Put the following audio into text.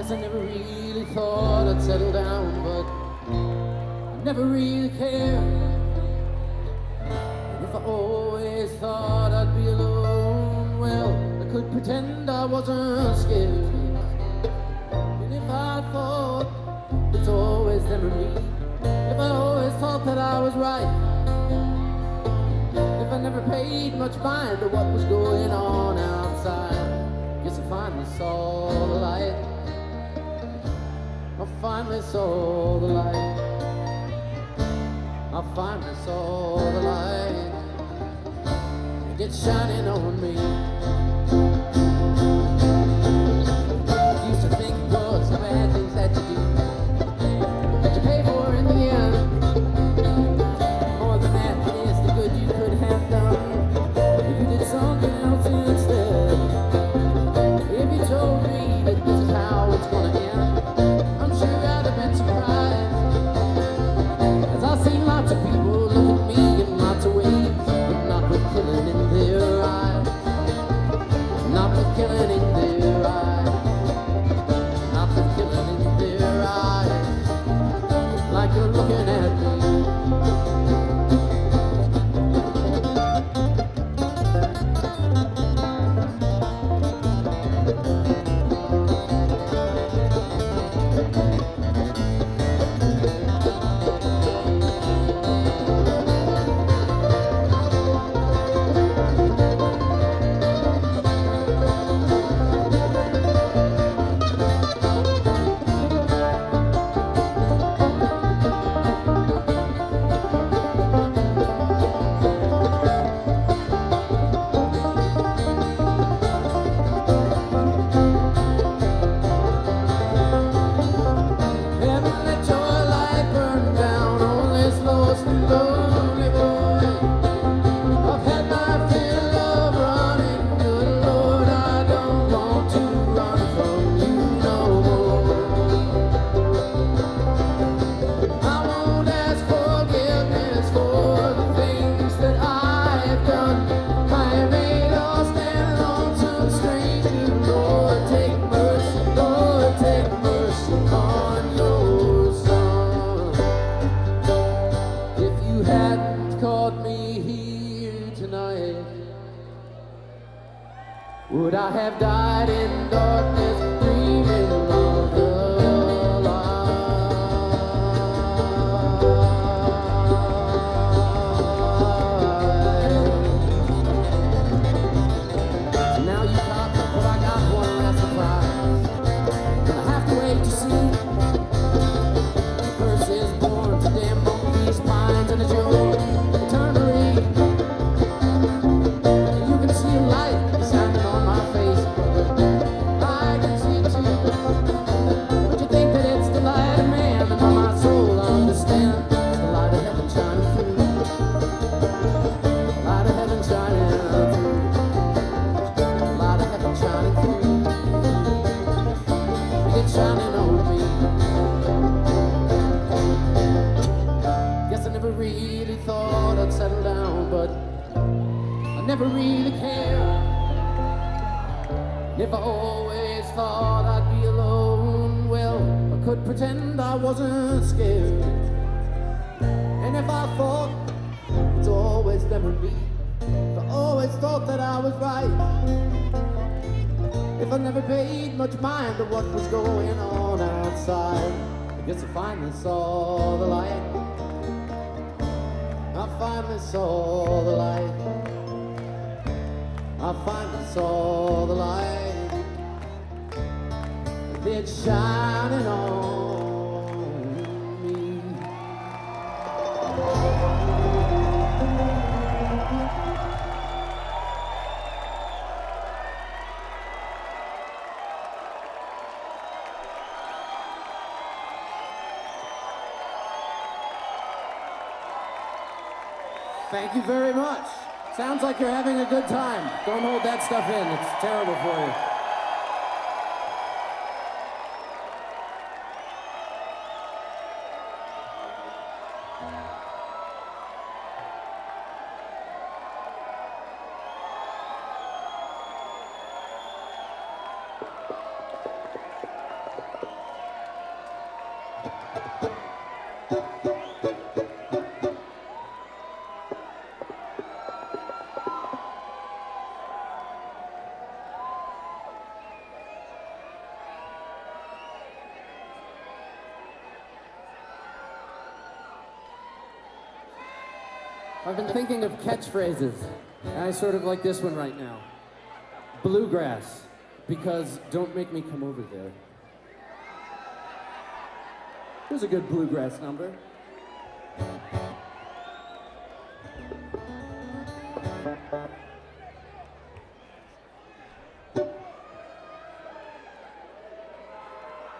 Guess I never really thought I'd settle down, but I never really cared. And if I always thought I'd be alone, well, I could pretend I wasn't scared. And if I thought it's always them or me, if I always thought that I was right, if I never paid much mind to what was going on outside, guess I finally saw the light. I finally saw the light. I finally saw the light. It's shining on me. Used to think it was the bad things that you do that you pay for in the end. More than that, it is the good you could have done if you did something else instead. If you told me that this is how it's gonna end, I'm sure I'd have been surprised. 'Cause I've seen lots of people look at me in lots of ways, but not with killing in their eyes. Not with killing in their eyes. Not with killing in their eyes. Like you're looking at me. Would I have died in darkness, dreaming of the light? So now you caught me, but I got one last surprise. Gonna have to wait to see. Curse is born to damn both these pines and it's your eternity. And you can see a light shining on my face. I can see it too. But you think that it's the light of man, and all my soul understands. It's the light of heaven shining through. Light of heaven shining through. Light of heaven shining through. It's shining on me. Guess I never really thought I'd settle down, but I never really cared. If I always thought I'd be alone, well, I could pretend I wasn't scared. And if I thought it's always them or me, if I always thought that I was right, if I never paid much mind to what was going on outside, I guess I finally saw the light. I finally saw the light. I finally saw the light. It's shining on me. Thank you very much. Sounds like you're having a good time. Don't hold that stuff in. It's terrible for you. I've been thinking of catchphrases, and I sort of like this one right now. Bluegrass, because don't make me come over there. Here's a good bluegrass number.